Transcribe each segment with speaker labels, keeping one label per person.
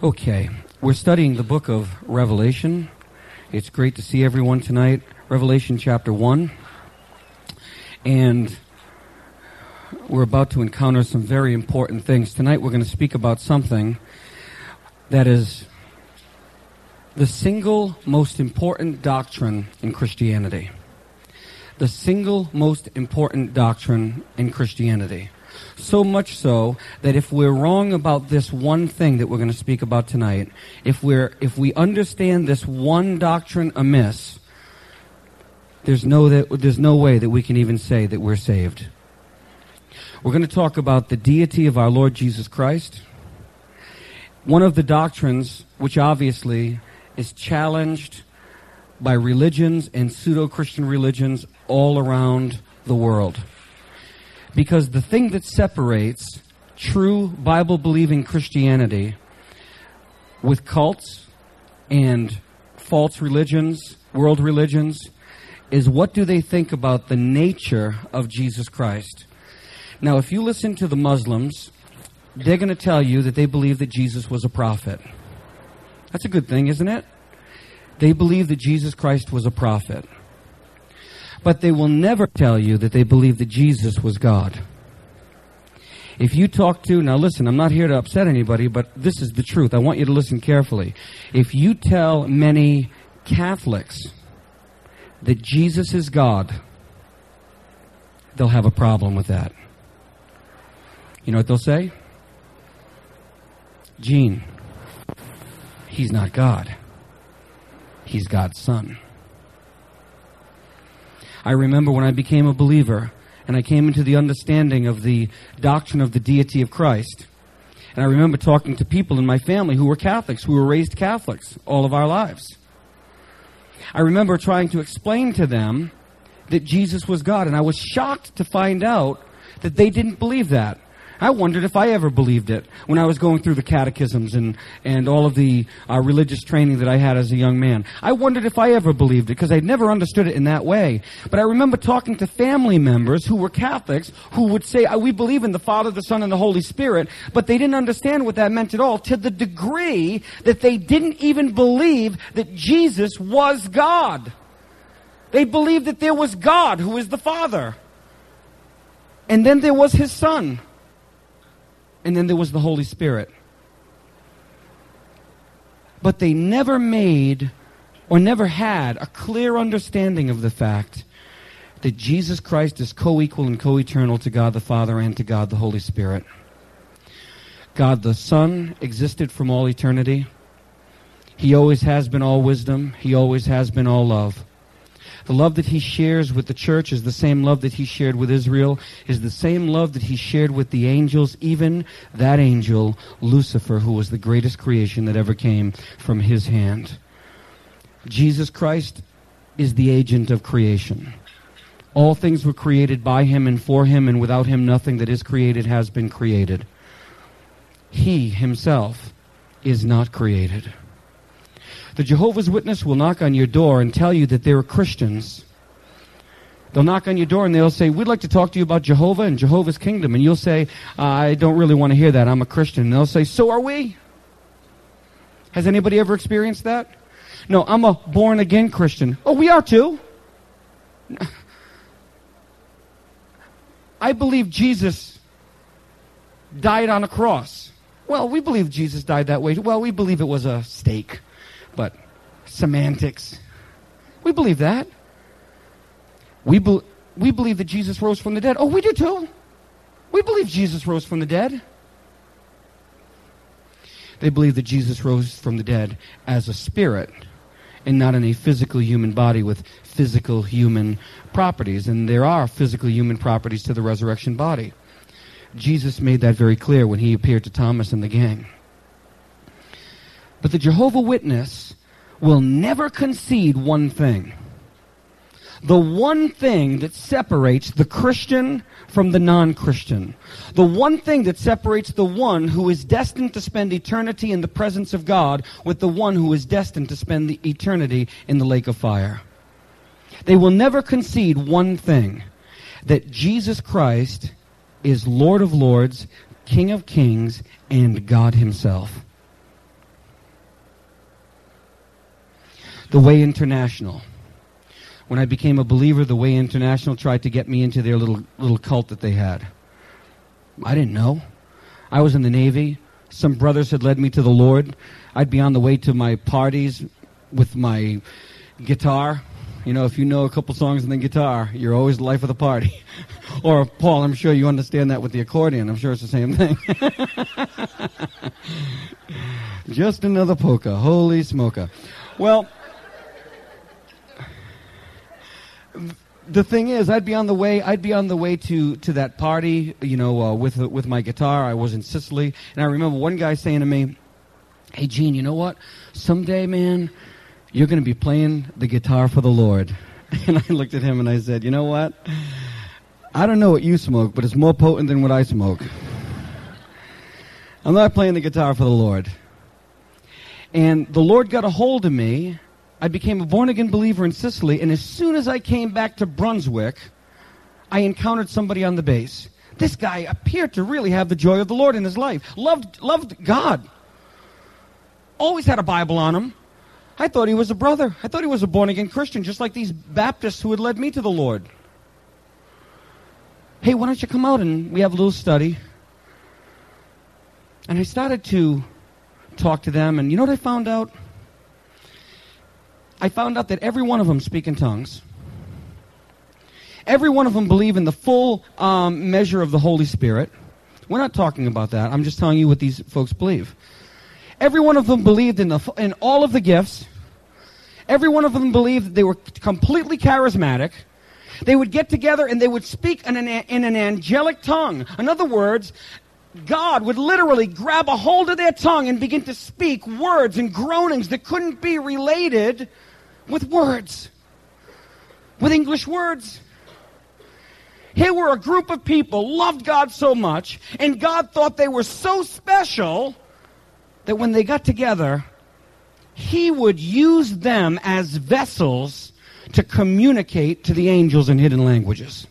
Speaker 1: Okay, we're studying the book of Revelation. It's great to see everyone tonight. Revelation chapter 1. And we're about to encounter some very important things. Tonight we're going to speak about something that is the single most important doctrine in Christianity. The single most important doctrine in Christianity. So much so that if we're wrong about this one thing that we're going to speak about tonight, if we understand this one doctrine amiss, there's no way that we can even say that we're saved. We're going to talk about the deity of our Lord Jesus Christ. One of the doctrines which obviously is challenged by religions and pseudo-Christian religions all around the world. Because the thing that separates true Bible-believing Christianity with cults and false religions, world religions, is what do they think about the nature of Jesus Christ. Now, if you listen to the Muslims, they're going to tell you that they believe that Jesus was a prophet. That's a good thing, isn't it? They believe that Jesus Christ was a prophet. But they will never tell you that they believe that Jesus was God. If you talk to, now listen, I'm not here to upset anybody, but this is the truth. I want you to listen carefully. If you tell many Catholics that Jesus is God, they'll have a problem with that. You know what they'll say? Gene, he's not God. He's God's son. I remember when I became a believer and I came into the understanding of the doctrine of the deity of Christ. And I remember talking to people in my family who were Catholics, who were raised Catholics all of our lives. I remember trying to explain to them that Jesus was God, and I was shocked to find out that they didn't believe that. I wondered if I ever believed it when I was going through the catechisms and all of the religious training that I had as a young man. I wondered if I ever believed it because I'd never understood it in that way. But I remember talking to family members who were Catholics who would say, we believe in the Father, the Son, and the Holy Spirit, but they didn't understand what that meant at all, to the degree that they didn't even believe that Jesus was God. They believed that there was God, who is the Father. And then there was His Son. And then there was the Holy Spirit. But they never made or never had a clear understanding of the fact that Jesus Christ is co-equal and co-eternal to God the Father and to God the Holy Spirit. God the Son existed from all eternity. He always has been all wisdom. He always has been all love. The love that He shares with the church is the same love that He shared with Israel, is the same love that He shared with the angels, even that angel, Lucifer, who was the greatest creation that ever came from His hand. Jesus Christ is the agent of creation. All things were created by Him and for Him, and without Him nothing that is created has been created. He Himself is not created. The Jehovah's Witness will knock on your door and tell you that they're Christians. They'll knock on your door and they'll say, we'd like to talk to you about Jehovah and Jehovah's kingdom. And you'll say, I don't really want to hear that. I'm a Christian. And they'll say, so are we? Has anybody ever experienced that? No, I'm a born-again Christian. Oh, we are too. I believe Jesus died on a cross. Well, we believe Jesus died that way. Well, we believe it was a stake. But semantics. We believe that. We believe that Jesus rose from the dead. Oh, we do too. We believe Jesus rose from the dead. They believe that Jesus rose from the dead as a spirit and not in a physical human body with physical human properties. And there are physical human properties to the resurrection body. Jesus made that very clear when He appeared to Thomas and the gang. But the Jehovah's Witness will never concede one thing. The one thing that separates the Christian from the non-Christian. The one thing that separates the one who is destined to spend eternity in the presence of God with the one who is destined to spend the eternity in the lake of fire. They will never concede one thing, that Jesus Christ is Lord of Lords, King of Kings, and God Himself. The Way International. When I became a believer, The Way International tried to get me into their little cult that they had. I didn't know. I was in the Navy. Some brothers had led me to the Lord. I'd be on the way to my parties with my guitar. You know, if you know a couple songs in the guitar, you're always the life of the party. Or, Paul, I'm sure you understand that with the accordion. I'm sure it's the same thing. Just another polka. Holy smoker. Well, the thing is, I'd be on the way to that party, you know, with my guitar. I was in Sicily, and I remember one guy saying to me, "Hey, Gene, you know what? Someday, man, you're going to be playing the guitar for the Lord." And I looked at him and I said, "You know what? I don't know what you smoke, but it's more potent than what I smoke. I'm not playing the guitar for the Lord." And the Lord got a hold of me. I became a born-again believer in Sicily, and as soon as I came back to Brunswick, I encountered somebody on the base. This guy appeared to really have the joy of the Lord in his life. Loved God. Always had a Bible on him. I thought he was a brother. I thought he was a born-again Christian, just like these Baptists who had led me to the Lord. "Hey, why don't you come out and we have a little study?" And I started to talk to them, and you know what I found out? I found out that every one of them speak in tongues. Every one of them believe in the full measure of the Holy Spirit. We're not talking about that. I'm just telling you what these folks believe. Every one of them believed in all of the gifts. Every one of them believed that they were completely charismatic. They would get together and they would speak in an angelic tongue. In other words, God would literally grab a hold of their tongue and begin to speak words and groanings that couldn't be related with words, with English words. Here were a group of people, loved God so much, and God thought they were so special that when they got together, He would use them as vessels to communicate to the angels in hidden languages.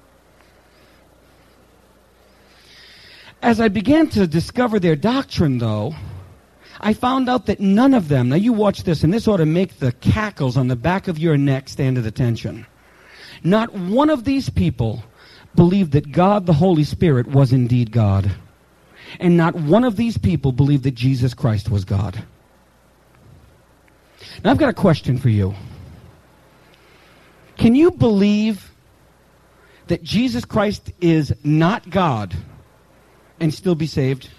Speaker 1: As I began to discover their doctrine, though, I found out that none of them, now you watch this, and this ought to make the cackles on the back of your neck stand at attention. Not one of these people believed that God, the Holy Spirit, was indeed God. And not one of these people believed that Jesus Christ was God. Now I've got a question for you. Can you believe that Jesus Christ is not God and still be saved?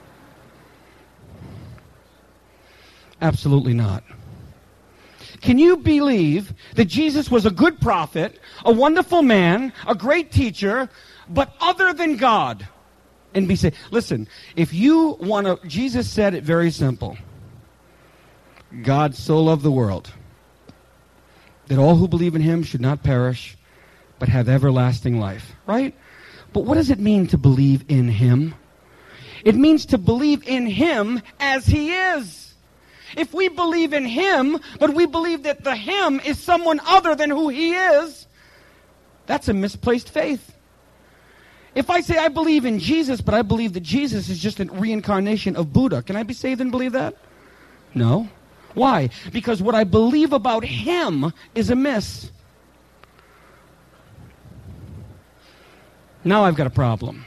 Speaker 1: Absolutely not. Can you believe that Jesus was a good prophet, a wonderful man, a great teacher, but other than God, and be saved? Listen, if you want to, Jesus said it very simple. God so loved the world that all who believe in Him should not perish, but have everlasting life. Right? But what does it mean to believe in Him? It means to believe in Him as He is. If we believe in Him, but we believe that the Him is someone other than who He is, that's a misplaced faith. If I say I believe in Jesus, but I believe that Jesus is just a reincarnation of Buddha, can I be saved and believe that? No. Why? Because what I believe about Him is amiss. Now I've got a problem.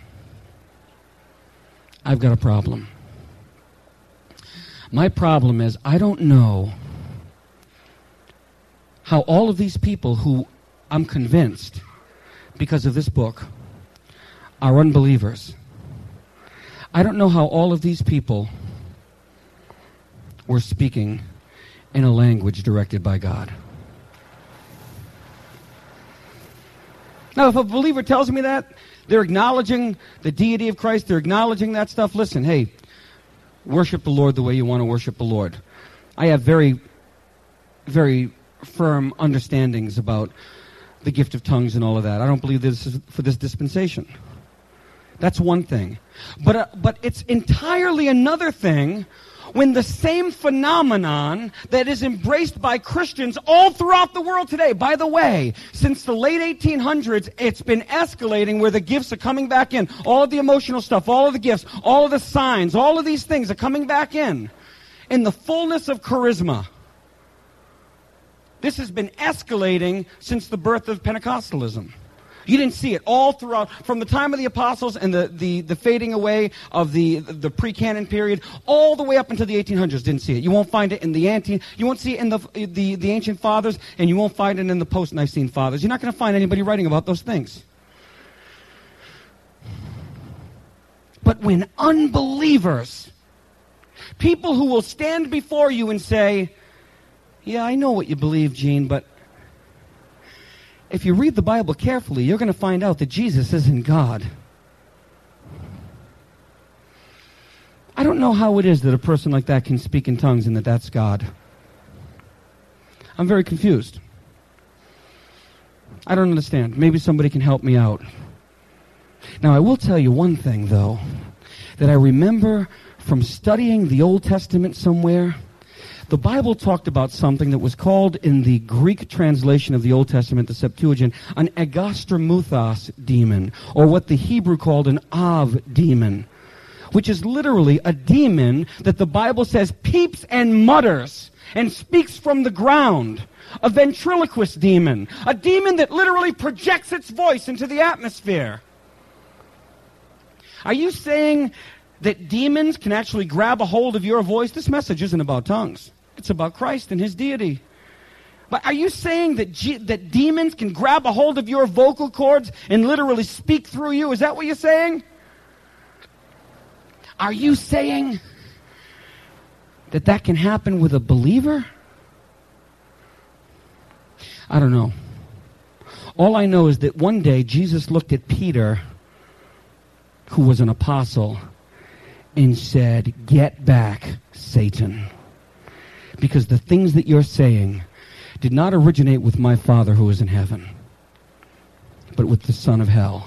Speaker 1: I've got a problem. My problem is I don't know how all of these people who I'm convinced, because of this book, are unbelievers. I don't know how all of these people were speaking in a language directed by God. Now, if a believer tells me that, they're acknowledging the deity of Christ, they're acknowledging that stuff, listen, hey, worship the Lord the way you want to worship the Lord. I have very, very firm understandings about the gift of tongues and all of that. I don't believe this is for this dispensation. That's one thing. But it's entirely another thing when the same phenomenon that is embraced by Christians all throughout the world today. By the way, since the late 1800s, it's been escalating where the gifts are coming back in. All of the emotional stuff, all of the gifts, all of the signs, all of these things are coming back in the fullness of charisma. This has been escalating since the birth of Pentecostalism. You didn't see it all throughout, from the time of the apostles and the fading away of the pre-canon period, all the way up until the 1800s. Didn't see it. You won't find it in you won't see it in the ancient fathers, and you won't find it in the post-Nicene fathers. You're not going to find anybody writing about those things. But when unbelievers, people who will stand before you and say, yeah, I know what you believe, Gene, but if you read the Bible carefully, you're going to find out that Jesus isn't God. I don't know how it is that a person like that can speak in tongues and that that's God. I'm very confused. I don't understand. Maybe somebody can help me out. Now, I will tell you one thing, though, that I remember from studying the Old Testament somewhere. The Bible talked about something that was called in the Greek translation of the Old Testament, the Septuagint, an agastramuthos demon, or what the Hebrew called an Av demon, which is literally a demon that the Bible says peeps and mutters and speaks from the ground. A ventriloquist demon, a demon that literally projects its voice into the atmosphere. Are you saying that demons can actually grab a hold of your voice? This message isn't about tongues. It's about Christ and his deity. But are you saying that demons can grab a hold of your vocal cords and literally speak through you? Is that what you're saying? Are you saying that can happen with a believer? I don't know. All I know is that one day Jesus looked at Peter, who was an apostle, and said, "Get back, Satan. Because the things that you're saying did not originate with my Father who is in heaven, but with the son of hell."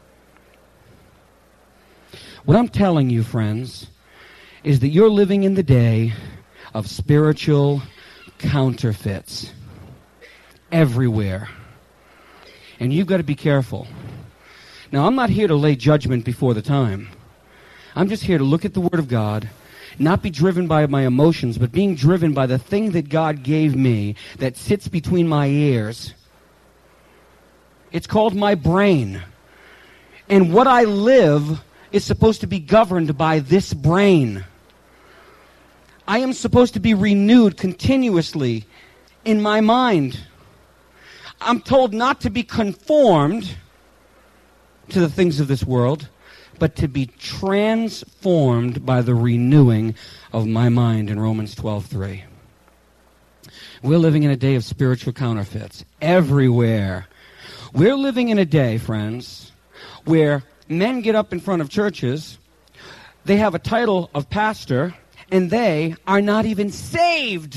Speaker 1: What I'm telling you, friends, is that you're living in the day of spiritual counterfeits everywhere. And you've got to be careful. Now, I'm not here to lay judgment before the time. I'm just here to look at the Word of God, not be driven by my emotions, but being driven by the thing that God gave me that sits between my ears. It's called my brain. And what I live is supposed to be governed by this brain. I am supposed to be renewed continuously in my mind. I'm told not to be conformed to the things of this world, but to be transformed by the renewing of my mind in Romans 12:3. We're living in a day of spiritual counterfeits everywhere. We're living in a day, friends, where men get up in front of churches, they have a title of pastor, and they are not even saved.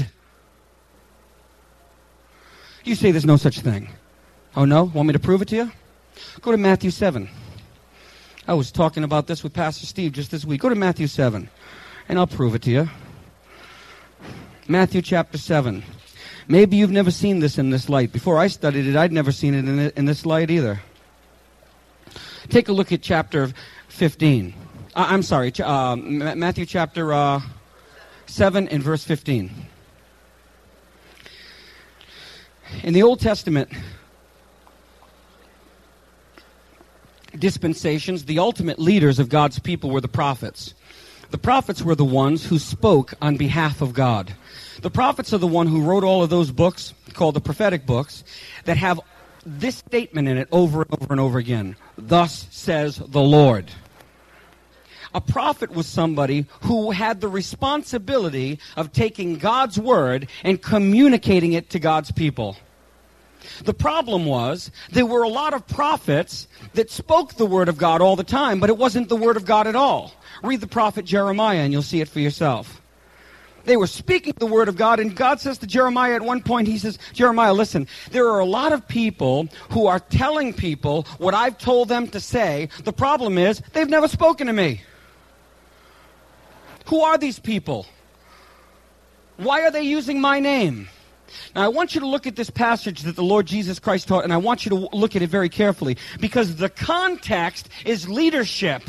Speaker 1: You say there's no such thing. Oh no? Want me to prove it to you? Go to Matthew 7. I was talking about this with Pastor Steve just this week. Go to Matthew 7, and I'll prove it to you. Matthew chapter 7. Maybe you've never seen this in this light. Before I studied it, I'd never seen it in this light either. Take a look at chapter 15. Matthew chapter 7 and verse 15. In the Old Testament dispensations, the ultimate leaders of God's people were the prophets. The prophets were the ones who spoke on behalf of God. The prophets are the one who wrote all of those books, called the prophetic books, that have this statement in it over and over and over again. Thus says the Lord. A prophet was somebody who had the responsibility of taking God's word and communicating it to God's people. The problem was, there were a lot of prophets that spoke the word of God all the time, but it wasn't the word of God at all. Read the prophet Jeremiah and you'll see it for yourself. They were speaking the word of God, and God says to Jeremiah at one point, he says, Jeremiah, listen, there are a lot of people who are telling people what I've told them to say. The problem is, they've never spoken to me. Who are these people? Why are they using my name? Now, I want you to look at this passage that the Lord Jesus Christ taught, and I want you to look at it very carefully, because the context is leadership.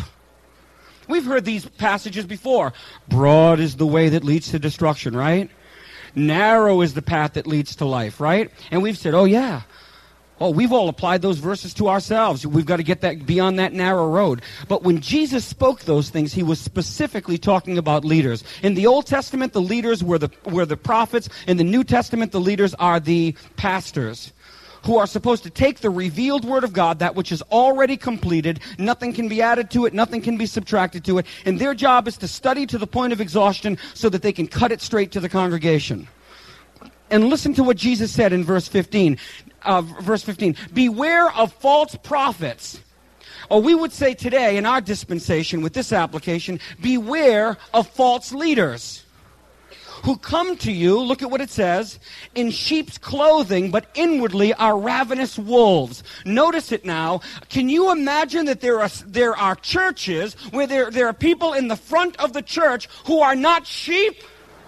Speaker 1: We've heard these passages before. Broad is the way that leads to destruction, right? Narrow is the path that leads to life, right? And we've said, oh yeah. Oh, we've all applied those verses to ourselves. We've got to get that beyond that narrow road. But when Jesus spoke those things, he was specifically talking about leaders. In the Old Testament, the leaders were the prophets. In the New Testament, the leaders are the pastors, who are supposed to take the revealed word of God, that which is already completed. Nothing can be added to it. Nothing can be subtracted to it. And their job is to study to the point of exhaustion so that they can cut it straight to the congregation. And listen to what Jesus said in verse 15. Beware of false prophets. Or we would say today in our dispensation with this application, beware of false leaders who come to you, look at what it says, in sheep's clothing, but inwardly are ravenous wolves. Notice it now. Can you imagine that there are churches where there are people in the front of the church who are not sheep?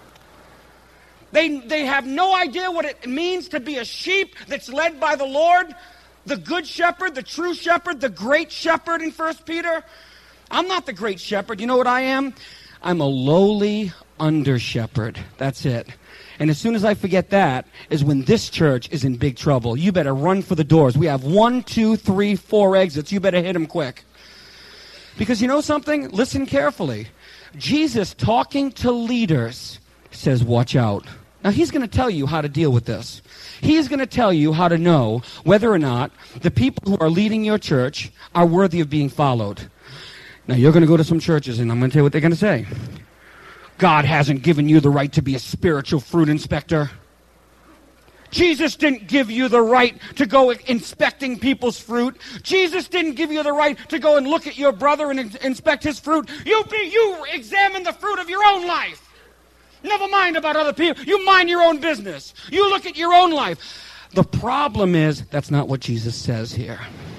Speaker 1: They have no idea what it means to be a sheep that's led by the Lord, the good shepherd, the true shepherd, the great shepherd in 1 Peter. I'm not the great shepherd. You know what I am? I'm a lowly under shepherd. That's it. And as soon as I forget that is when this church is in big trouble. You better run for the doors. We have 1, 2, 3, 4 exits. You better hit them quick. Because you know something? Listen carefully. Jesus talking to leaders says, watch out. Now, he's going to tell you how to deal with this. He's going to tell you how to know whether or not the people who are leading your church are worthy of being followed. Now, you're going to go to some churches, and I'm going to tell you what they're going to say. God hasn't given you the right to be a spiritual fruit inspector. Jesus didn't give you the right to go inspecting people's fruit. Jesus didn't give you the right to go and look at your brother and inspect his fruit. You examine the fruit of your own life. Never mind about other people. You mind your own business. You look at your own life. The problem is, that's not what Jesus says here.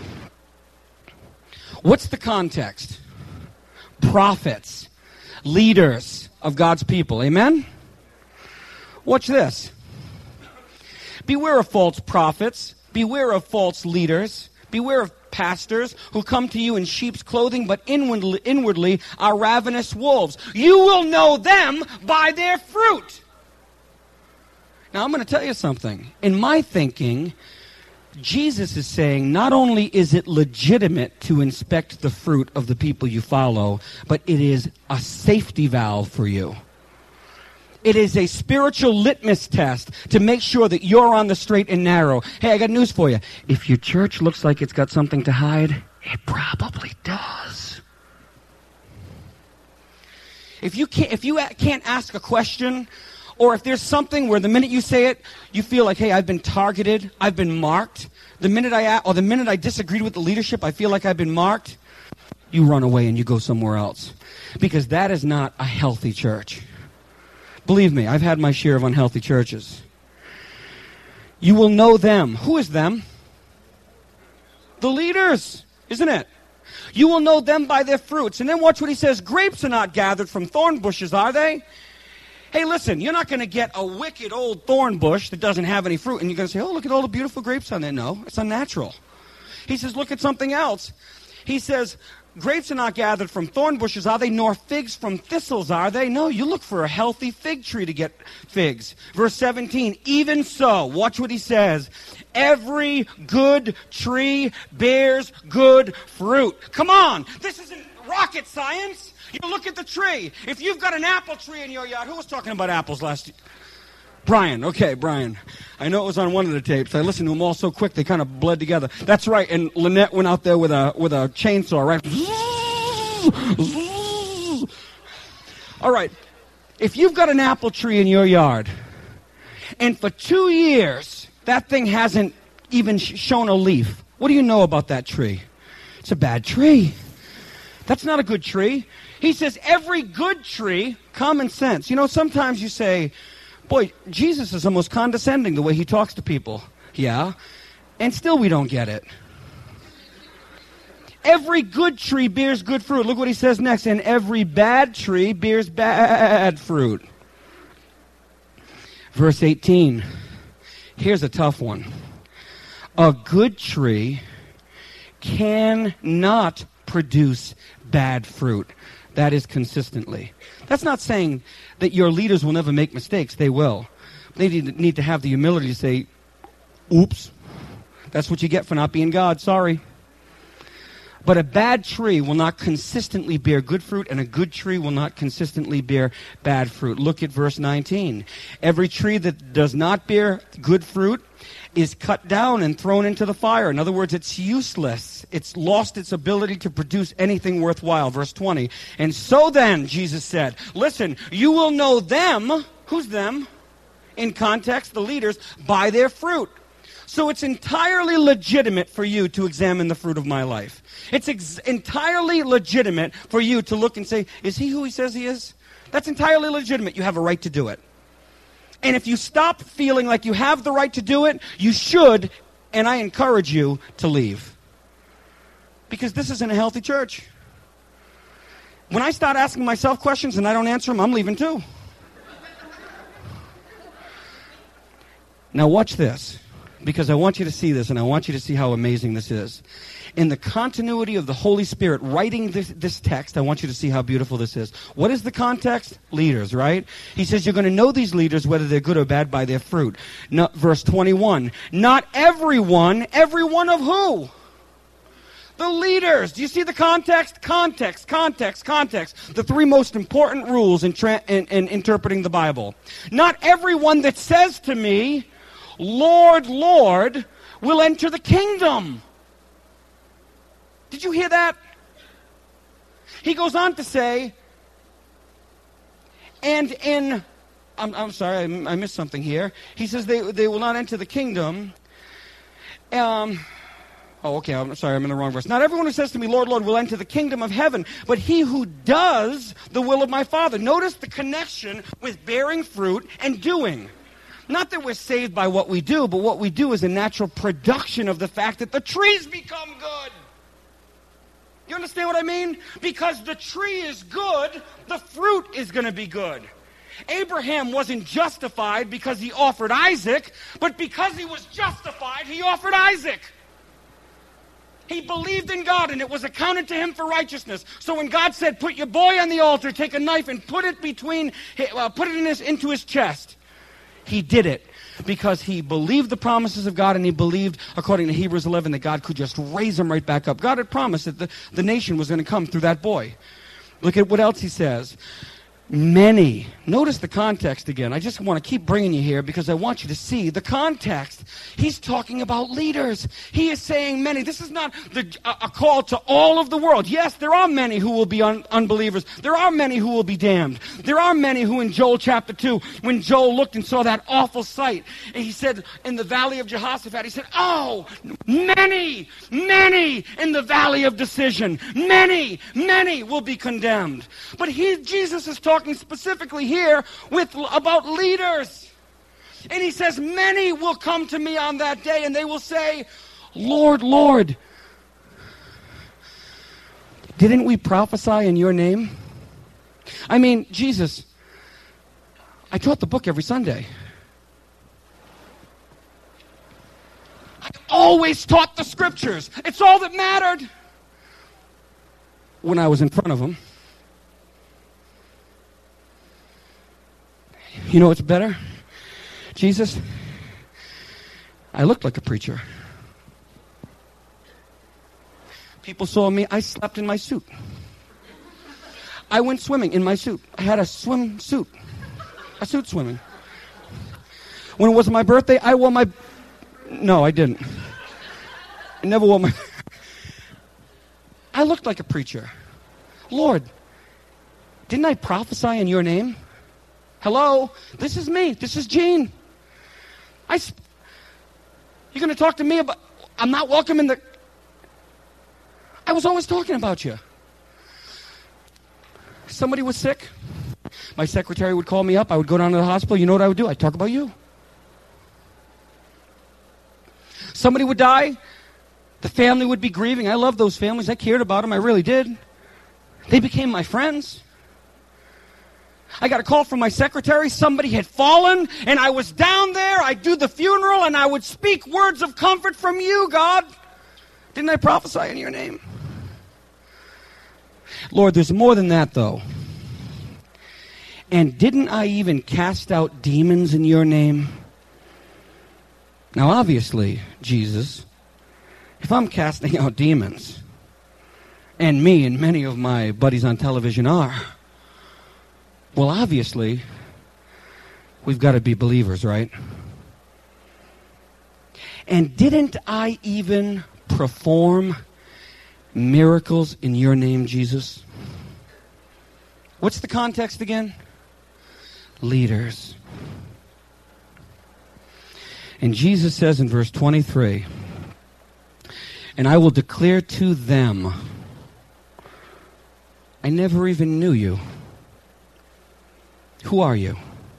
Speaker 1: What's the context? Prophets, leaders of God's people. Amen? Watch this. Beware of false prophets. Beware of false leaders. Beware of pastors who come to you in sheep's clothing, but inwardly are ravenous wolves. You will know them by their fruit. Now, I'm going to tell you something. In my thinking, Jesus is saying not only is it legitimate to inspect the fruit of the people you follow, but it is a safety valve for you. It is a spiritual litmus test to make sure that you're on the straight and narrow. Hey, I got news for you. If your church looks like it's got something to hide, it probably does. If you can't ask a question, or if there's something where the minute you say it, you feel like, hey, I've been targeted, I've been marked. The minute I disagreed with the leadership, I feel like I've been marked. You run away and you go somewhere else. Because that is not a healthy church. Believe me, I've had my share of unhealthy churches. You will know them. Who is them? The leaders, isn't it? You will know them by their fruits. And then watch what he says. Grapes are not gathered from thorn bushes, are they? Hey, listen, you're not going to get a wicked old thorn bush that doesn't have any fruit. And you're going to say, oh, look at all the beautiful grapes on there. No, it's unnatural. He says, look at something else. He says, grapes are not gathered from thorn bushes, are they? Nor figs from thistles, are they? No, you look for a healthy fig tree to get figs. Verse 17, even so, watch what he says. Every good tree bears good fruit. Come on, this isn't rocket science. You look at the tree. If you've got an apple tree in your yard, who was talking about apples last year? Brian. Okay, Brian. I know it was on one of the tapes. I listened to them all so quick they kind of bled together. That's right. And Lynette went out there with a chainsaw, right? All right. If you've got an apple tree in your yard, and for 2 years that thing hasn't even shown a leaf, what do you know about that tree? It's a bad tree. That's not a good tree. He says every good tree, common sense. You know, sometimes you say, boy, Jesus is almost condescending the way he talks to people. Yeah, and still we don't get it. Every good tree bears good fruit. Look what he says next. And every bad tree bears bad fruit. Verse 18. Here's a tough one. A good tree cannot produce bad fruit. That is consistently. That's not saying that your leaders will never make mistakes. They will. They need to have the humility to say, oops, that's what you get for not being God. Sorry. But a bad tree will not consistently bear good fruit, and a good tree will not consistently bear bad fruit. Look at verse 19. Every tree that does not bear good fruit is cut down and thrown into the fire. In other words, it's useless. It's lost its ability to produce anything worthwhile. Verse 20. And so then, Jesus said, listen, you will know them. Who's them? In context, the leaders, by their fruit. So it's entirely legitimate for you to examine the fruit of my life. It's entirely legitimate for you to look and say, is he who he says he is? That's entirely legitimate. You have a right to do it. And if you stop feeling like you have the right to do it, you should, and I encourage you to leave. Because this isn't a healthy church. When I start asking myself questions and I don't answer them, I'm leaving too. Now watch this, because I want you to see this, and I want you to see how amazing this is. In the continuity of the Holy Spirit writing this text, I want you to see how beautiful this is. What is the context? Leaders, right? He says you're going to know these leaders, whether they're good or bad, by their fruit. Verse 21, not everyone of who? The leaders. Do you see the context? Context. The three most important rules in interpreting the Bible. Not everyone that says to me, Lord, Lord, will enter the kingdom. Did you hear that? He goes on to say, and I'm sorry, I missed something here. He says they will not enter the kingdom. Okay, I'm sorry, I'm in the wrong verse. Not everyone who says to me, Lord, Lord, will enter the kingdom of heaven, but he who does the will of my Father. Notice the connection with bearing fruit and doing. Not that we're saved by what we do, but what we do is a natural production of the fact that the trees become good. You understand what I mean? Because the tree is good, the fruit is going to be good. Abraham wasn't justified because he offered Isaac, but because he was justified, he offered Isaac. He believed in God, and it was accounted to him for righteousness. So when God said, put your boy on the altar, take a knife and put it into his chest, he did it because he believed the promises of God, and he believed, according to Hebrews 11, that God could just raise him right back up. God had promised that the nation was going to come through that boy. Look at what else he says. Many. Notice the context again. I just want to keep bringing you here because I want you to see the context. He's talking about leaders. He is saying many. This is not a call to all of the world. Yes, there are many who will be unbelievers. There are many who will be damned. There are many who in Joel chapter 2, when Joel looked and saw that awful sight, and he said in the valley of Jehoshaphat, he said, oh, many in the valley of decision. Many will be condemned. But Jesus is talking specifically here about leaders. And he says, many will come to me on that day, and they will say, Lord, Lord, didn't we prophesy in your name? I mean, Jesus, I taught the book every Sunday. I always taught the scriptures. It's all that mattered. When I was in front of them. You know what's better? Jesus, I looked like a preacher. People saw me, I slept in my suit. I went swimming in my suit. I had a swim suit. A suit swimming. When it was my birthday, I wore my... No, I didn't. I never wore my... I looked like a preacher. Lord, didn't I prophesy in your name? Hello, this is me. This is Gene. You're going to talk to me about... I'm not welcome in the... I was always talking about you. Somebody was sick. My secretary would call me up. I would go down to the hospital. You know what I would do? I'd talk about you. Somebody would die. The family would be grieving. I loved those families. I cared about them. I really did. They became my friends. I got a call from my secretary. Somebody had fallen, and I was down there. I'd do the funeral, and I would speak words of comfort from you, God. Didn't I prophesy in your name? Lord, there's more than that, though. And didn't I even cast out demons in your name? Now, obviously, Jesus, if I'm casting out demons, and me and many of my buddies on television are, well, obviously, we've got to be believers, right? And didn't I even perform miracles in your name, Jesus? What's the context again? Leaders. And Jesus says in verse 23, and I will declare to them, I never even knew you. Who are you?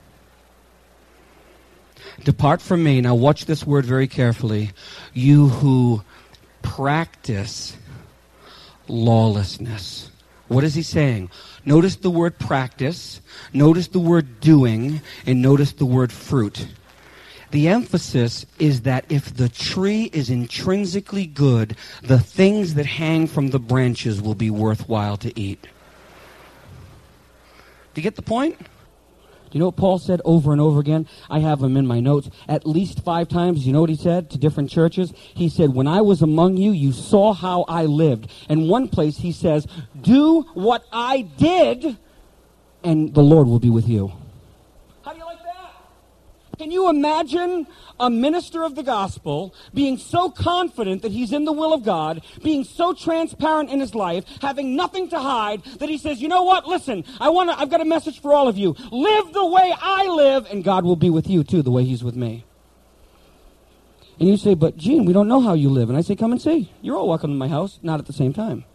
Speaker 1: Depart from me. Now watch this word very carefully. You who practice lawlessness. What is he saying? Notice the word practice, notice the word doing, and notice the word fruit. The emphasis is that if the tree is intrinsically good, the things that hang from the branches will be worthwhile to eat. Do you get the point? You know what Paul said over and over again? I have them in my notes. At least 5 times, you know what he said to different churches? He said, when I was among you, you saw how I lived. And one place he says, do what I did, and the Lord will be with you. How do you like that? Can you imagine a minister of the gospel being so confident that he's in the will of God, being so transparent in his life, having nothing to hide, that he says, you know what, listen, I've got a message for all of you. Live the way I live, and God will be with you too, the way he's with me. And you say, but Gene, we don't know how you live. And I say, come and see. You're all welcome to my house, not at the same time.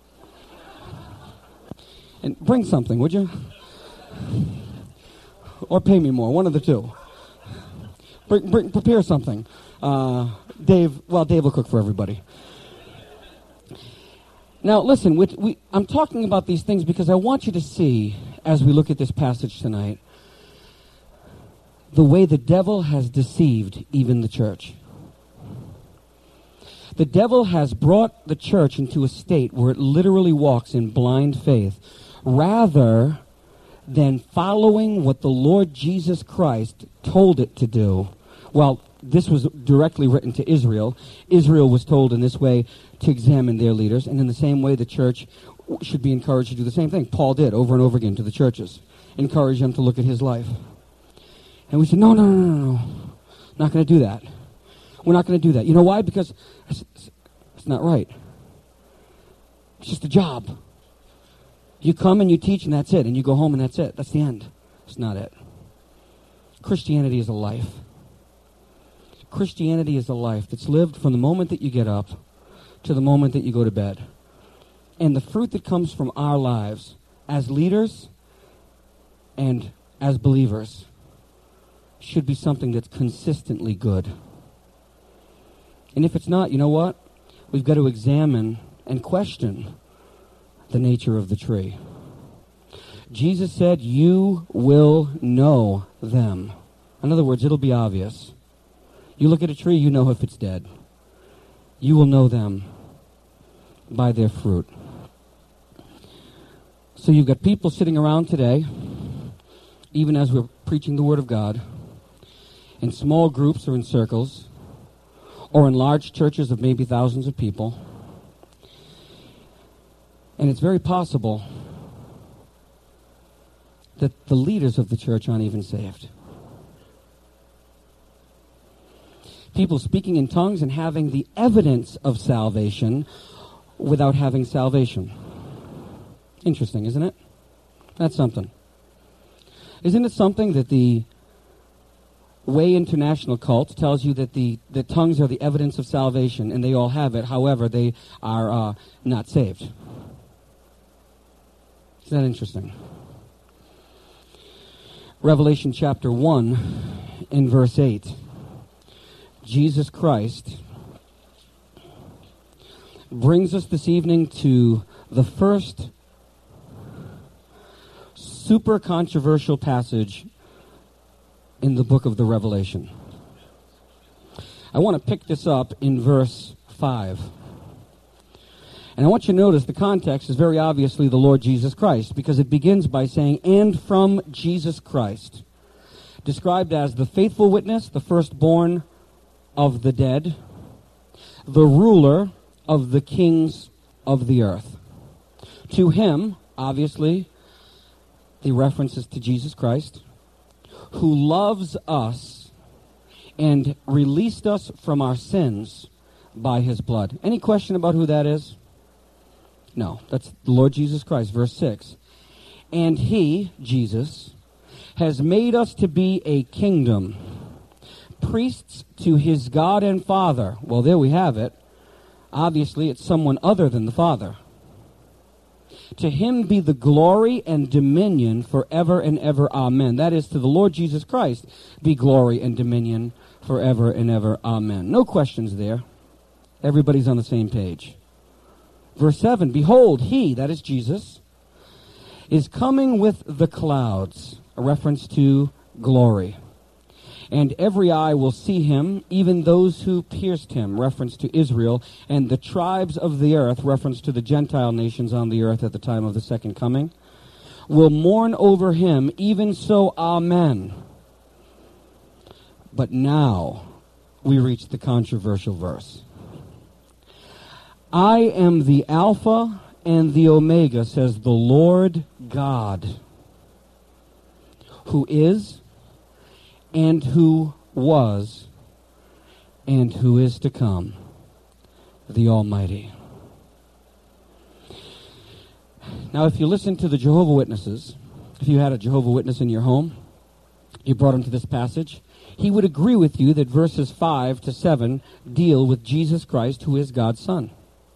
Speaker 1: And bring something, would you? Or pay me more, one of the two. Prepare something. Dave will cook for everybody. Now, listen, I'm talking about these things because I want you to see, as we look at this passage tonight, the way the devil has deceived even the church. The devil has brought the church into a state where it literally walks in blind faith, rather than following what the Lord Jesus Christ told it to do. Well, this was directly written to Israel. Israel was told in this way to examine their leaders, and in the same way the church should be encouraged to do the same thing. Paul did over and over again to the churches. Encourage them to look at his life. And we said, no. Not going to do that. We're not going to do that. You know why? Because it's not right. It's just a job. You come and you teach and that's it. And you go home and that's it. That's the end. It's not it. Christianity is a life. Christianity is a life that's lived from the moment that you get up to the moment that you go to bed. And the fruit that comes from our lives as leaders and as believers should be something that's consistently good. And if it's not, you know what? We've got to examine and question the nature of the tree. Jesus said, you will know them. In other words, it'll be obvious. You look at a tree, you know if it's dead. You will know them by their fruit. So you've got people sitting around today, even as we're preaching the Word of God, in small groups or in circles, or in large churches of maybe thousands of people. And it's very possible that the leaders of the church aren't even saved. People speaking in tongues and having the evidence of salvation without having salvation. Interesting, isn't it? That's something. Isn't it something that the Way International cult tells you that the tongues are the evidence of salvation, and they all have it. However, they are not saved. Isn't that interesting? Revelation chapter 1 in verse 8. Jesus Christ brings us this evening to the first super controversial passage in the book of the Revelation. I want to pick this up in verse 5. And I want you to notice the context is very obviously the Lord Jesus Christ, because it begins by saying, and from Jesus Christ, described as the faithful witness, the firstborn of the dead, the ruler of the kings of the earth. To him, obviously, the references to Jesus Christ, who loves us and released us from our sins by his blood. Any question about who that is? No, that's the Lord Jesus Christ, verse 6. And he, Jesus, has made us to be a kingdom, priests to his God and Father. Well, there we have it. Obviously, it's someone other than the Father. To him be the glory and dominion forever and ever. Amen. That is, to the Lord Jesus Christ be glory and dominion forever and ever. Amen. No questions there. Everybody's on the same page. Verse 7, behold, he, that is Jesus, is coming with the clouds, a reference to glory. And every eye will see him, even those who pierced him, reference to Israel, and the tribes of the earth, reference to the Gentile nations on the earth at the time of the second coming, will mourn over him, even so, amen. But now we reach the controversial verse. I am the Alpha and the Omega, says the Lord God, who is, and who was, and who is to come, the Almighty. Now, if you listen to the Jehovah's Witnesses, if you had a Jehovah's Witness in your home, you brought him to this passage, he would agree with you that verses 5 to 7 deal with Jesus Christ, who is God's Son.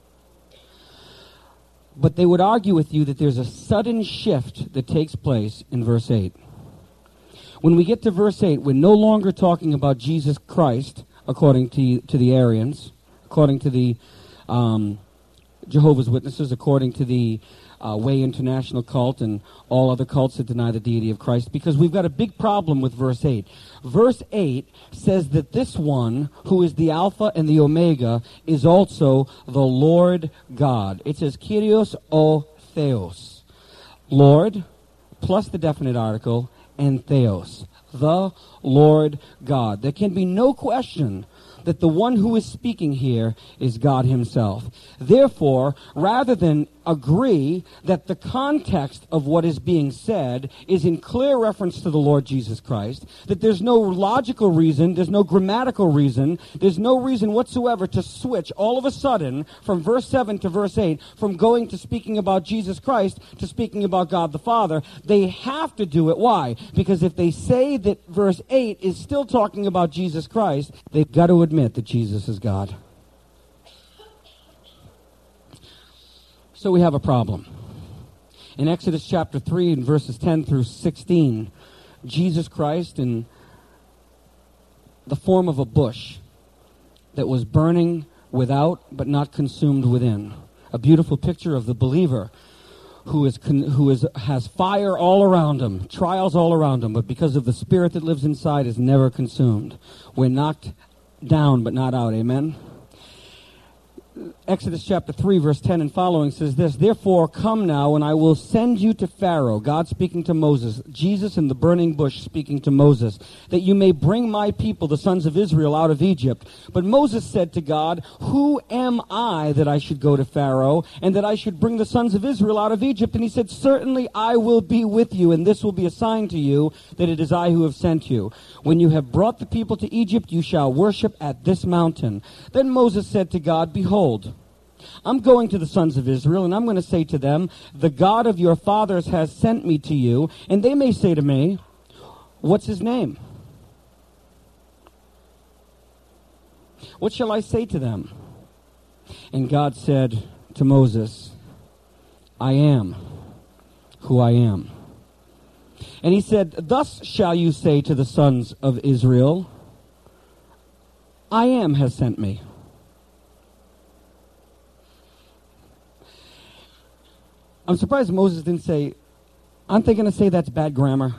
Speaker 1: But they would argue with you that there's a sudden shift that takes place in verse 8. When we get to verse 8, we're no longer talking about Jesus Christ, according to the Arians, according to the Jehovah's Witnesses, according to the Way International cult and all other cults that deny the deity of Christ, because we've got a big problem with verse 8. Verse 8 says that this one, who is the Alpha and the Omega, is also the Lord God. It says, Kyrios o Theos. Lord, plus the definite article, and Theos, the Lord God. There can be no question that the one who is speaking here is God himself. Therefore, rather than agree that the context of what is being said is in clear reference to the Lord Jesus Christ, that there's no logical reason, there's no grammatical reason, there's no reason whatsoever to switch all of a sudden from verse 7 to verse 8, from going to speaking about Jesus Christ to speaking about God the Father, they have to do it. Why? Because if they say that verse 8 is still talking about Jesus Christ, they've got to admit that Jesus is God. So we have a problem. In Exodus chapter 3 and verses 10 through 16, Jesus Christ in the form of a bush that was burning without but not consumed within. A beautiful picture of the believer who has fire all around him, trials all around him, but because of the Spirit that lives inside is never consumed. We're knocked down but not out. Amen? Exodus chapter 3, verse 10 and following says this, therefore come now, and I will send you to Pharaoh, God speaking to Moses, Jesus in the burning bush speaking to Moses, that you may bring my people, the sons of Israel, out of Egypt. But Moses said to God, who am I that I should go to Pharaoh, and that I should bring the sons of Israel out of Egypt? And he said, certainly I will be with you, and this will be a sign to you that it is I who have sent you. When you have brought the people to Egypt, you shall worship at this mountain. Then Moses said to God, behold, I'm going to the sons of Israel, and I'm going to say to them, the God of your fathers has sent me to you. And they may say to me, what's his name? What shall I say to them? And God said to Moses, I am who I am. And he said, thus shall you say to the sons of Israel, I am has sent me. I'm surprised Moses didn't say, aren't they going to say that's bad grammar?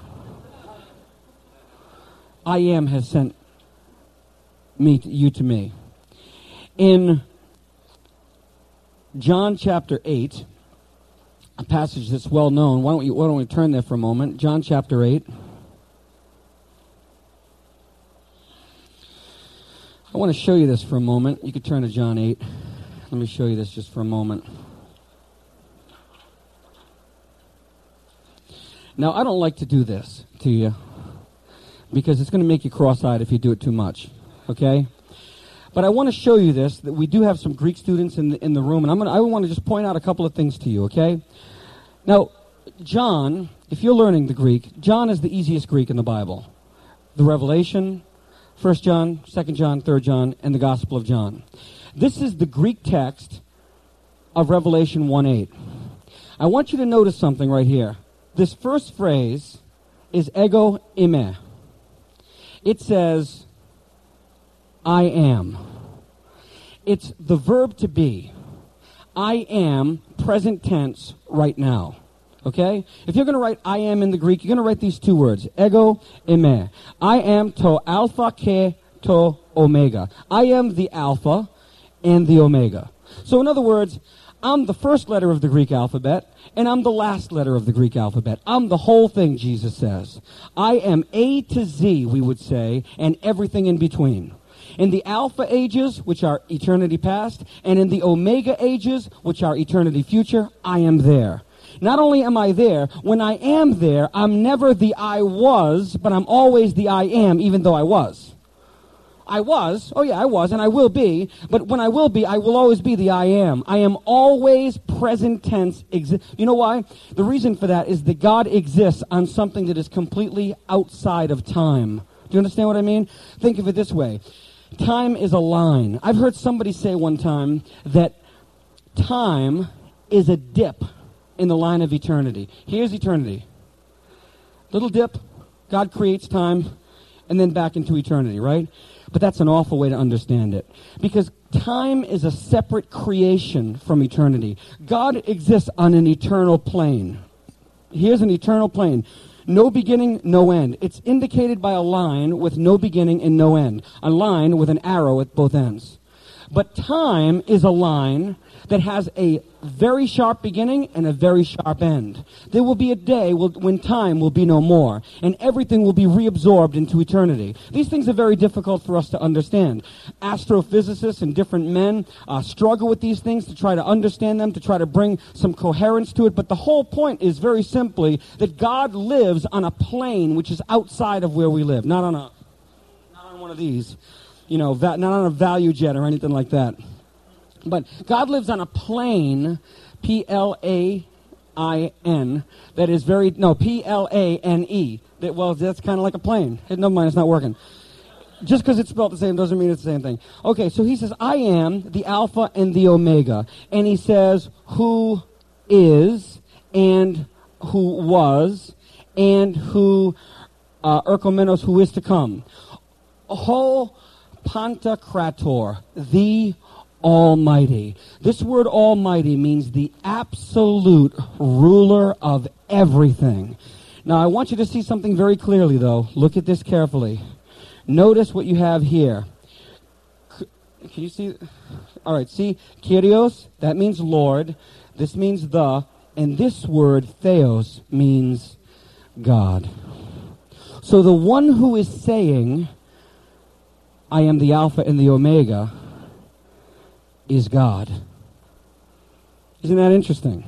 Speaker 1: I am has sent you to me. In John chapter 8, a passage that's well known. Why don't we turn there for a moment? John chapter 8. I want to show you this for a moment. You could turn to John 8. Let me show you this just for a moment. Now, I don't like to do this to you because it's going to make you cross-eyed if you do it too much, okay? But I want to show you this, that we do have some Greek students in the room, and I want to just point out a couple of things to you, okay? Now, John, if you're learning the Greek, John is the easiest Greek in the Bible. The Revelation, 1 John, 2 John, 3 John, and the Gospel of John. This is the Greek text of Revelation 1:8. I want you to notice something right here. This first phrase is ego eime. It says, I am. It's the verb to be. I am, present tense, right now. Okay? If you're going to write I am in the Greek, you're going to write these two words, ego eime. I am to alpha ke to omega. I am the alpha and the omega. So in other words, I'm the first letter of the Greek alphabet, and I'm the last letter of the Greek alphabet. I'm the whole thing, Jesus says. I am A to Z, we would say, and everything in between. In the alpha ages, which are eternity past, and in the omega ages, which are eternity future, I am there. Not only am I there, when I am there, I'm never the I was, but I'm always the I am, even though I was. I was, and I will be, but when I will be, I will always be the I am. I am always present tense. You know why? The reason for that is that God exists on something that is completely outside of time. Do you understand what I mean? Think of it this way. Time is a line. I've heard somebody say one time that time is a dip in the line of eternity. Here's eternity. Little dip, God creates time, and then back into eternity, right? But that's an awful way to understand it. Because time is a separate creation from eternity. God exists on an eternal plane. Here's an eternal plane. No beginning, no end. It's indicated by a line with no beginning and no end. A line with an arrow at both ends. But time is a line that has a very sharp beginning and a very sharp end. There will be a day when time will be no more, and everything will be reabsorbed into eternity. These things are very difficult for us to understand. Astrophysicists and different men struggle with these things to try to understand them, to try to bring some coherence to it, but the whole point is very simply that God lives on a plane which is outside of where we live, not on one of these, not on a value jet or anything like that. But God lives on a plane, P-L-A-I-N, that is P-L-A-N-E. That's kind of like a plane. Hey, never mind, it's not working. Just because it's spelled the same doesn't mean it's the same thing. Okay, so he says, I am the Alpha and the Omega. And he says, who is and who was and who, Erkomenos, who is to come. Ho Pantocrator, the Almighty. This word Almighty means the absolute ruler of everything. Now, I want you to see something very clearly, though. Look at this carefully. Notice what you have here. Can you see? All right, see? Kyrios, that means Lord. This means the. And this word, Theos, means God. So the one who is saying, I am the Alpha and the Omega, is God. Isn't that interesting?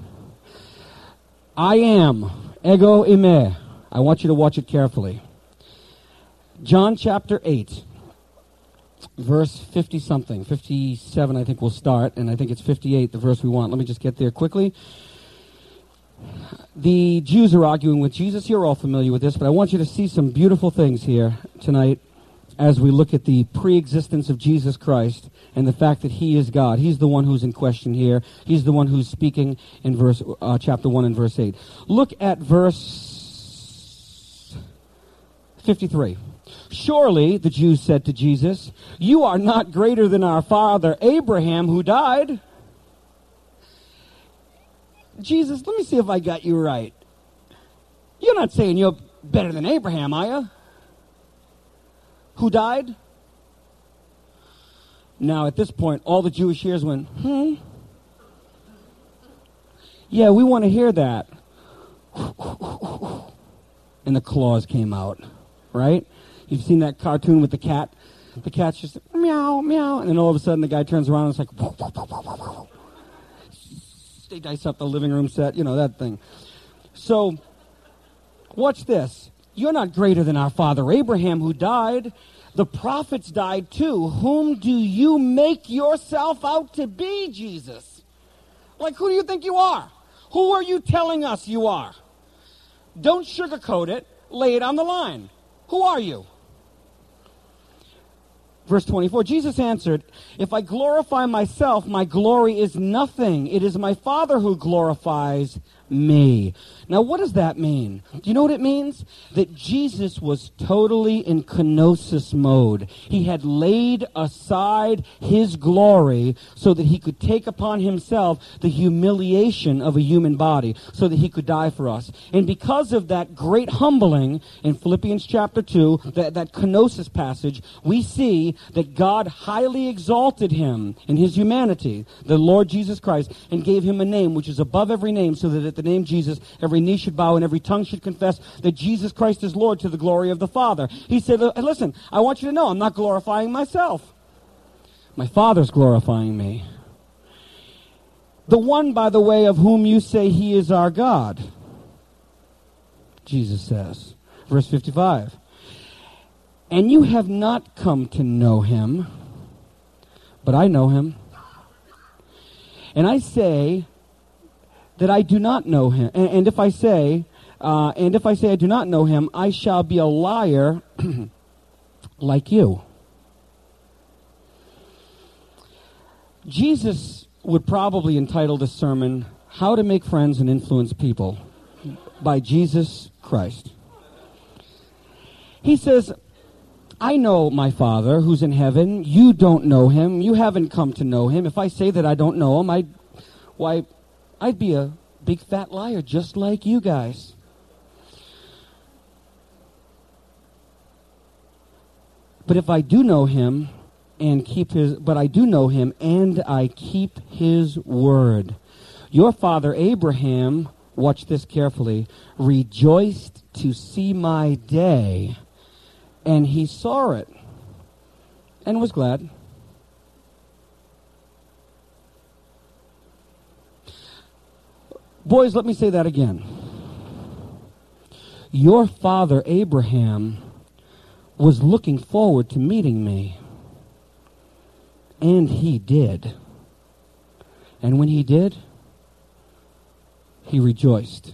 Speaker 1: I am, ego eime. I want you to watch it carefully. John chapter 8, verse 50-something. 57, I think we'll start, and I think it's 58, the verse we want. Let me just get there quickly. The Jews are arguing with Jesus. You're all familiar with this, but I want you to see some beautiful things here tonight as we look at the pre-existence of Jesus Christ and the fact that he is God. He's the one who's in question here. He's the one who's speaking in chapter 1 and verse 8. Look at verse 53. Surely, the Jews said to Jesus, you are not greater than our father Abraham who died. Jesus, let me see if I got you right. You're not saying you're better than Abraham, are you? Who died? Now, at this point, all the Jewish ears went, Yeah, we want to hear that. And the claws came out, right? You've seen that cartoon with the cat? The cat's just meow, meow, and then all of a sudden the guy turns around and it's like, they dice up the living room set, that thing. So, watch this. You're not greater than our father Abraham, who died. The prophets died too. Whom do you make yourself out to be, Jesus? Like, who do you think you are? Who are you telling us you are? Don't sugarcoat it. Lay it on the line. Who are you? Verse 24, Jesus answered, if I glorify myself, my glory is nothing. It is my Father who glorifies me. Now, what does that mean? Do you know what it means? That Jesus was totally in kenosis mode. He had laid aside his glory so that he could take upon himself the humiliation of a human body, so that he could die for us. And because of that great humbling in Philippians chapter 2, that kenosis passage, we see that God highly exalted him in his humanity, the Lord Jesus Christ, and gave him a name which is above every name, so that at the name Jesus, every knee should bow and every tongue should confess that Jesus Christ is Lord, to the glory of the Father. He said, listen, I want you to know I'm not glorifying myself. My Father's glorifying me. The one, by the way, of whom you say he is our God, Jesus says. Verse 55. And you have not come to know him, but I know him. And I say that I do not know him. And if I say I do not know him, I shall be a liar like you. Jesus would probably entitle this sermon, How to Make Friends and Influence People, by Jesus Christ. He says, I know my Father who's in heaven. You don't know him. You haven't come to know him. If I say that I don't know him, I'd be a big fat liar just like you guys. But if I do know him and I do know him and I keep his word. Your father Abraham, watch this carefully, rejoiced to see my day, and he saw it and was glad. Boys, let me say that again. Your father Abraham was looking forward to meeting me. And he did. And when he did, he rejoiced.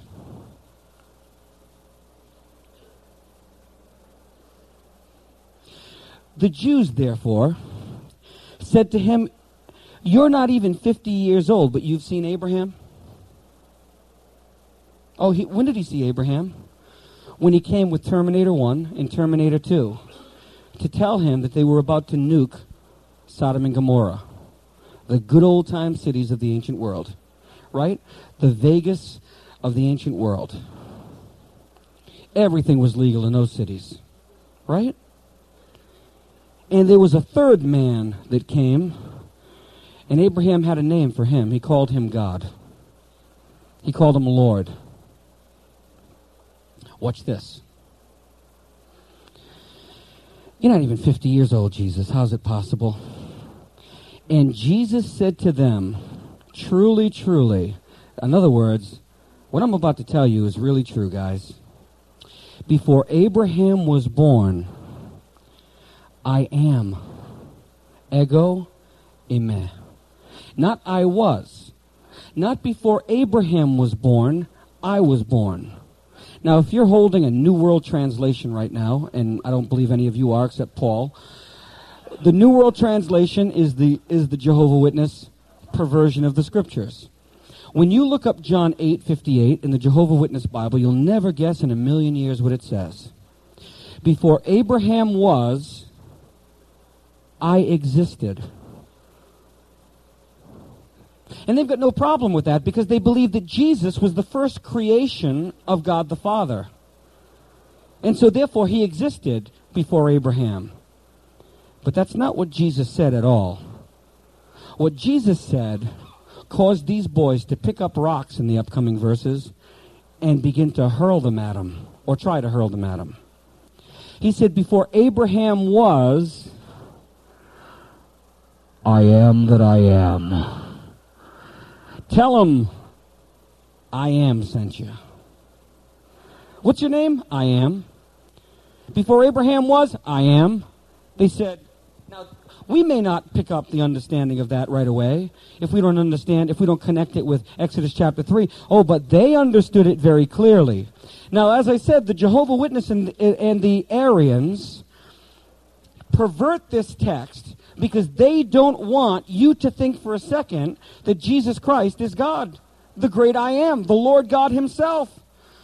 Speaker 1: The Jews, therefore, said to him, you're not even 50 years old, but you've seen Abraham? Oh, when did he see Abraham? When he came with Terminator 1 and Terminator 2 to tell him that they were about to nuke Sodom and Gomorrah, the good old time cities of the ancient world, right? The Vegas of the ancient world. Everything was legal in those cities, right? And there was a third man that came, and Abraham had a name for him. He called him God. He called him Lord. Watch this. You're not even 50 years old, Jesus. How's it possible? And Jesus said to them, truly, truly. In other words, what I'm about to tell you is really true, guys. Before Abraham was born, I am. Ego eime. Not I was. Not before Abraham was born, I was born. Now, if you're holding a New World Translation right now, and I don't believe any of you are except Paul, the New World Translation is the Jehovah Witness perversion of the Scriptures. When you look up John 8:58 in the Jehovah Witness Bible, you'll never guess in a million years what it says. Before Abraham was, I existed. And they've got no problem with that because they believe that Jesus was the first creation of God the Father. And so therefore he existed before Abraham. But that's not what Jesus said at all. What Jesus said caused these boys to pick up rocks in the upcoming verses and begin to hurl them at him, or try to hurl them at him. He said, before Abraham was, I am that I am. Tell him, I am sent you. What's your name? I am. Before Abraham was, I am. They said, now, we may not pick up the understanding of that right away if we don't understand, if we don't connect it with Exodus chapter 3. Oh, but they understood it very clearly. Now, as I said, the Jehovah's Witnesses and the Arians pervert this text because they don't want you to think for a second that Jesus Christ is God, the great I am, the Lord God himself.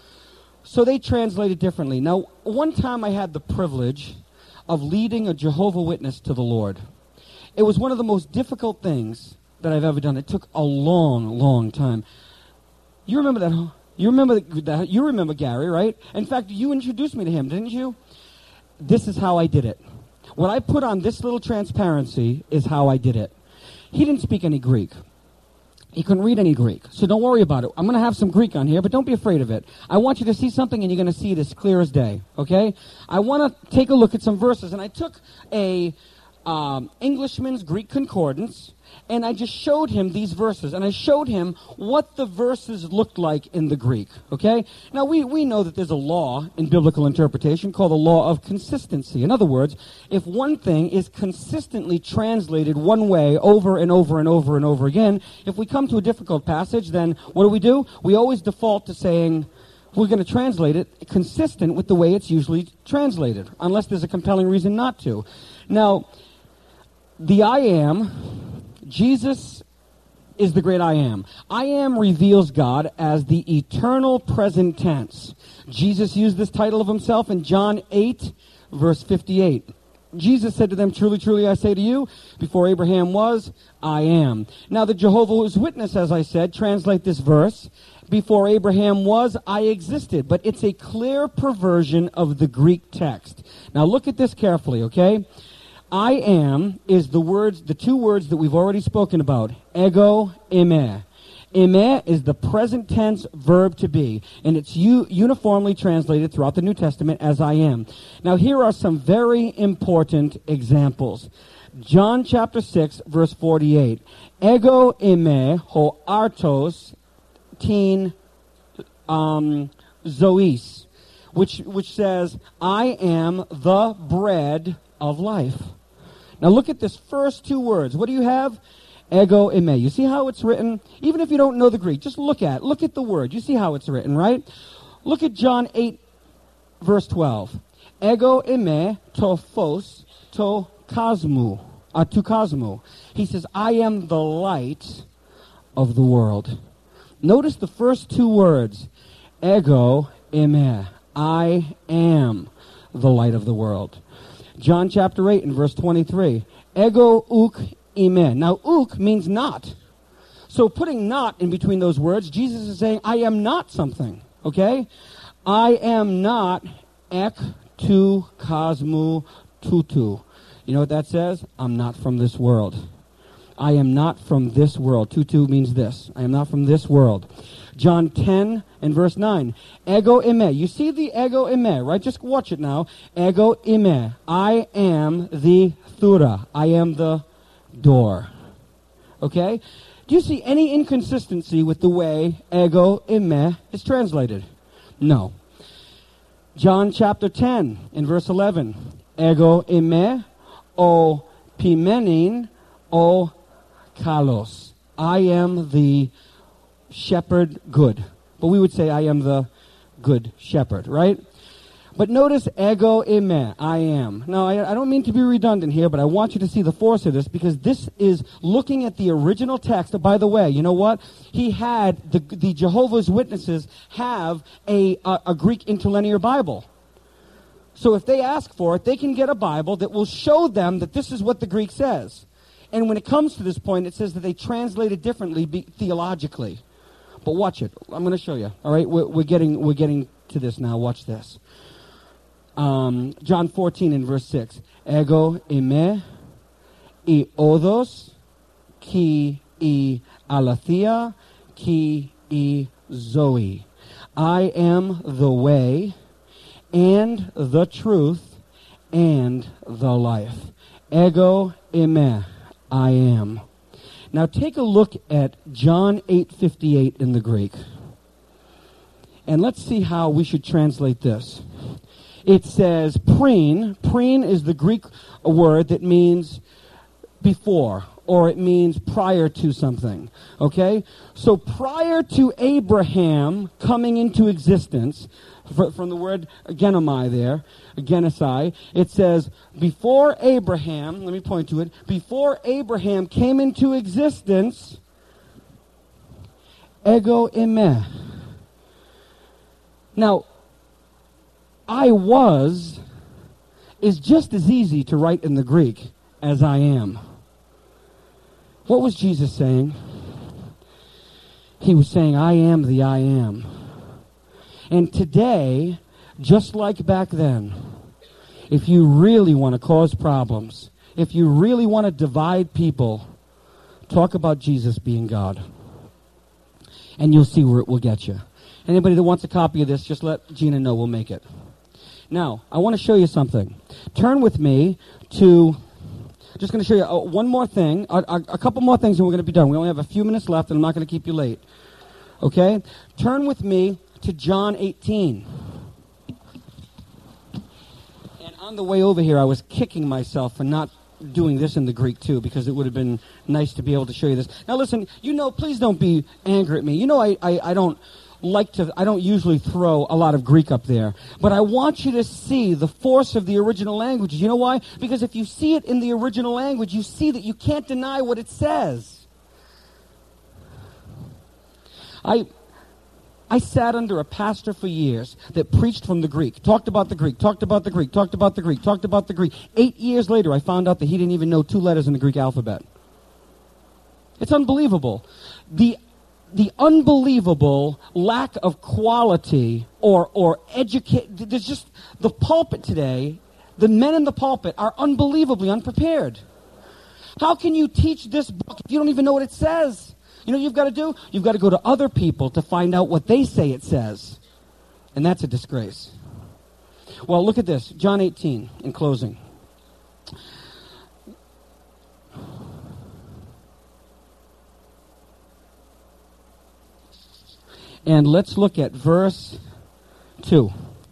Speaker 1: So they translate it differently. Now, one time I had the privilege of leading a Jehovah's Witness to the Lord. It was one of the most difficult things that I've ever done. It took a long, long time. You remember that, huh? You remember Gary, right? In fact, you introduced me to him, didn't you? This is how I did it. What I put on this little transparency is how I did it. He didn't speak any Greek. He couldn't read any Greek. So don't worry about it. I'm going to have some Greek on here, but don't be afraid of it. I want you to see something, and you're going to see it as clear as day, okay? I want to take a look at some verses, and I took a Englishman's Greek concordance, and I just showed him these verses, and I showed him what the verses looked like in the Greek, okay? Now, we know that there's a law in biblical interpretation called the law of consistency. In other words, if one thing is consistently translated one way over and over and over and over again, if we come to a difficult passage, then what do? We always default to saying, we're going to translate it consistent with the way it's usually translated, unless there's a compelling reason not to. Now, the I am, Jesus is the great I am. I am reveals God as the eternal present tense. Jesus used this title of himself in John 8, verse 58. Jesus said to them, truly, truly, I say to you, before Abraham was, I am. Now, the Jehovah's Witness, as I said, translate this verse, before Abraham was, I existed. But it's a clear perversion of the Greek text. Now, look at this carefully, okay? I am is the two words that we've already spoken about. Ego, eime. Eime is the present tense verb to be, and it's uniformly translated throughout the New Testament as I am. Now, here are some very important examples. John chapter 6, verse 48. Ego eime ho artos tin zois, which says, I am the bread of life. Now look at this first two words. What do you have? Ego eime. You see how it's written? Even if you don't know the Greek, just look at the word. You see how it's written, right? Look at John 8, verse 12. Ego eime to phos to kosmou. He says, I am the light of the world. Notice the first two words. Ego eime. I am the light of the world. John chapter 8 and verse 23. Ego uk eime. Now, uk means not. So putting not in between those words, Jesus is saying, I am not something. Okay? I am not ek tu kosmou tutu. You know what that says? I'm not from this world. I am not from this world. Tutu means this. I am not from this world. John 10 and verse 9. Ego eime. You see the ego eime, right? Just watch it now. Ego eime. I am the thura. I am the door. Okay? Do you see any inconsistency with the way ego eime is translated? No. John chapter 10 and verse 11. Ego eime o pimenin o kalos. I am the shepherd good. But we would say I am the good shepherd, right? But notice ego eime, I am. Now, I don't mean to be redundant here, but I want you to see the force of this, because this is looking at the original text. By the way, you know what? He had, the Jehovah's Witnesses have a Greek interlinear Bible. So if they ask for it, they can get a Bible that will show them that this is what the Greek says. And when it comes to this point, it says that they translate it differently theologically. But watch it. I'm going to show you. All right, we're getting to this now. Watch this. John 14 and verse 6. Ego eime I odos ki e aletheia, ki e zoe. I am the way and the truth and the life. Ego eime, I am. Now take a look at John 8:58 in the Greek. And let's see how we should translate this. It says preen. Preen is the Greek word that means before, or it means prior to something. Okay? So prior to Abraham coming into existence, from the word genomai there, genesai, it says, before Abraham, let me point to it, before Abraham came into existence, ego eime. Now, I was is just as easy to write in the Greek as I am. What was Jesus saying? He was saying, I am the I am. And today, just like back then, if you really want to cause problems, if you really want to divide people, talk about Jesus being God. And you'll see where it will get you. Anybody that wants a copy of this, just let Gina know, we'll make it. Now, I want to show you something. Turn with me to, just going to show you one more thing, a couple more things, and we're going to be done. We only have a few minutes left, and I'm not going to keep you late. Okay? Turn with me to John 18. And on the way over here, I was kicking myself for not doing this in the Greek too, because it would have been nice to be able to show you this. Now listen, please don't be angry at me. I don't usually throw a lot of Greek up there, but I want you to see the force of the original languages. You know why? Because if you see it in the original language, you see that you can't deny what it says. I sat under a pastor for years that preached from the Greek, talked about the Greek, talked about the Greek, talked about the Greek, talked about the Greek. 8 years later, I found out that he didn't even know 2 letters in the Greek alphabet. It's unbelievable. The unbelievable lack of quality or educate. There's just the pulpit today. The men in the pulpit are unbelievably unprepared. How can you teach this book if you don't even know what it says? You know what you've got to do? You've got to go to other people to find out what they say it says. And that's a disgrace. Well, look at this. John 18, in closing. And let's look at verse 2.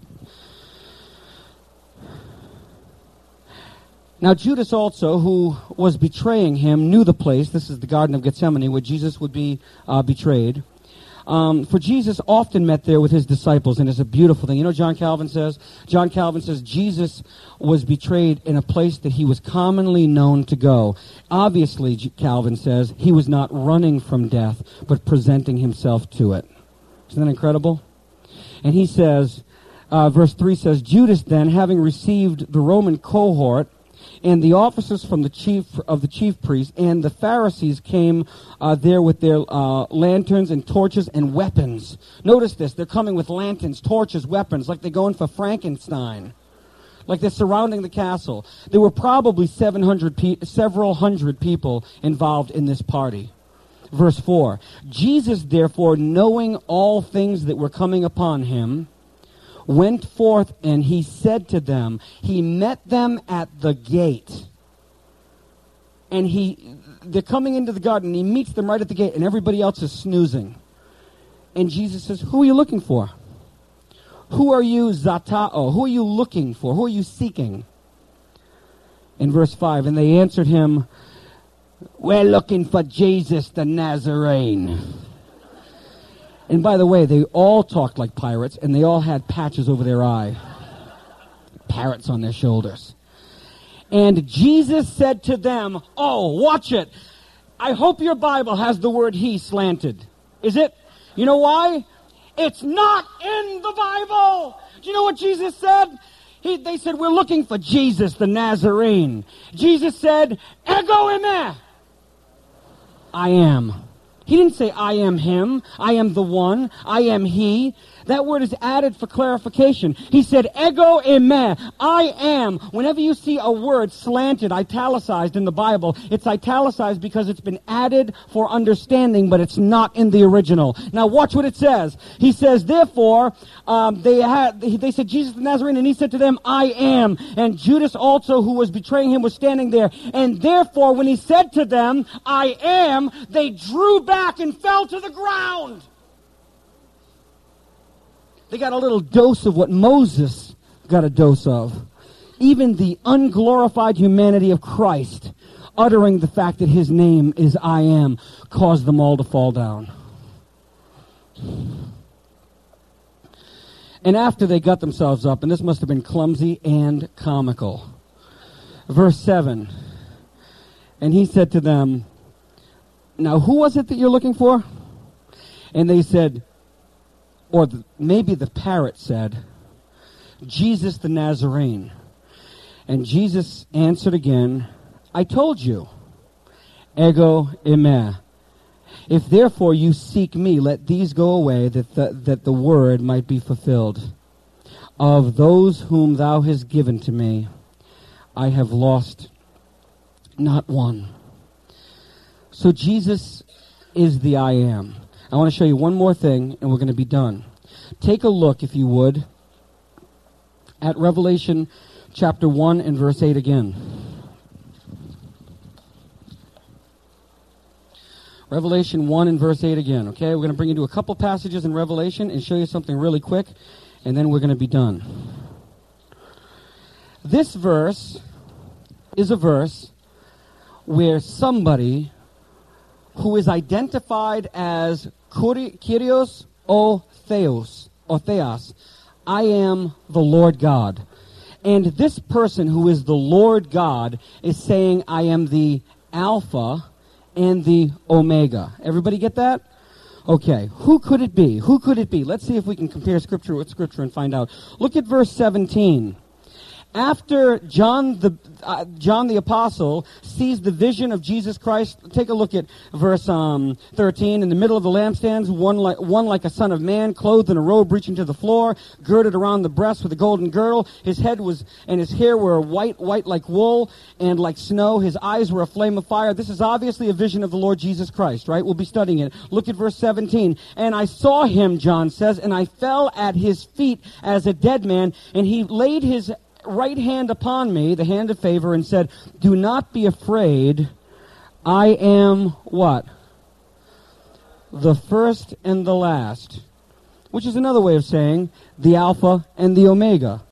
Speaker 1: Now Judas also, who was betraying him, knew the place. This is the Garden of Gethsemane, where Jesus would be betrayed. For Jesus often met there with his disciples, and it's a beautiful thing. You know what John Calvin says? John Calvin says Jesus was betrayed in a place that he was commonly known to go. Obviously, Calvin says, he was not running from death, but presenting himself to it. Isn't that incredible? And he says, verse 3 says, Judas then, having received the Roman cohort, and the officers from the chief priests and the Pharisees came there with their lanterns and torches and weapons. Notice this. They're coming with lanterns, torches, weapons, like they're going for Frankenstein. Like they're surrounding the castle. There were probably several hundred people involved in this party. Verse 4. Jesus, therefore, knowing all things that were coming upon him, went forth, and he said to them, he met them at the gate. And they're coming into the garden, and he meets them right at the gate, and everybody else is snoozing. And Jesus says, who are you looking for? Who are you, zatao? Who are you looking for? Who are you seeking? In verse 5, and they answered him, we're looking for Jesus the Nazarene. And by the way, they all talked like pirates, and they all had patches over their eye. Parrots on their shoulders. And Jesus said to them, oh, watch it. I hope your Bible has the word he slanted. Is it? You know why? It's not in the Bible. Do you know what Jesus said? They said, we're looking for Jesus the Nazarene. Jesus said, ego eime. I am. He didn't say, I am him, I am the one, I am he. That word is added for clarification. He said, ego eime, I am. Whenever you see a word slanted, italicized in the Bible, it's italicized because it's been added for understanding, but it's not in the original. Now watch what it says. He says, therefore, they said, Jesus the Nazarene, and he said to them, I am. And Judas also, who was betraying him, was standing there. And therefore, when he said to them, I am, they drew back and fell to the ground. They got a little dose of what Moses got a dose of. Even the unglorified humanity of Christ, uttering the fact that his name is I am, caused them all to fall down. And after they got themselves up, and this must have been clumsy and comical. Verse 7, and he said to them, now who was it that you're looking for? And they said, or maybe the parrot said, Jesus the Nazarene. And Jesus answered again, I told you, ego eime. If therefore you seek me, let these go away, that the word might be fulfilled. Of those whom thou hast given to me, I have lost not one. So Jesus is the I am. I want to show you one more thing, and we're going to be done. Take a look, if you would, at Revelation chapter 1 and verse 8 again. Revelation 1 and verse 8 again, okay? We're going to bring you to a couple passages in Revelation and show you something really quick, and then we're going to be done. This verse is a verse where somebody who is identified as Kyrios o Theos, I am the Lord God. And this person who is the Lord God is saying, I am the Alpha and the Omega. Everybody get that? Okay. Who could it be? Who could it be? Let's see if we can compare Scripture with Scripture and find out. Look at verse 17. After John the Apostle sees the vision of Jesus Christ, take a look at verse 13. In the middle of the lampstands, one like a son of man, clothed in a robe reaching to the floor, girded around the breast with a golden girdle. His head and his hair were white like wool and like snow. His eyes were a flame of fire. This is obviously a vision of the Lord Jesus Christ, right? We'll be studying it. Look at verse 17. And I saw him, John says, and I fell at his feet as a dead man, and he laid his right hand upon me, the hand of favor, and said, do not be afraid. I am what? The first and the last. Which is another way of saying the Alpha and the Omega.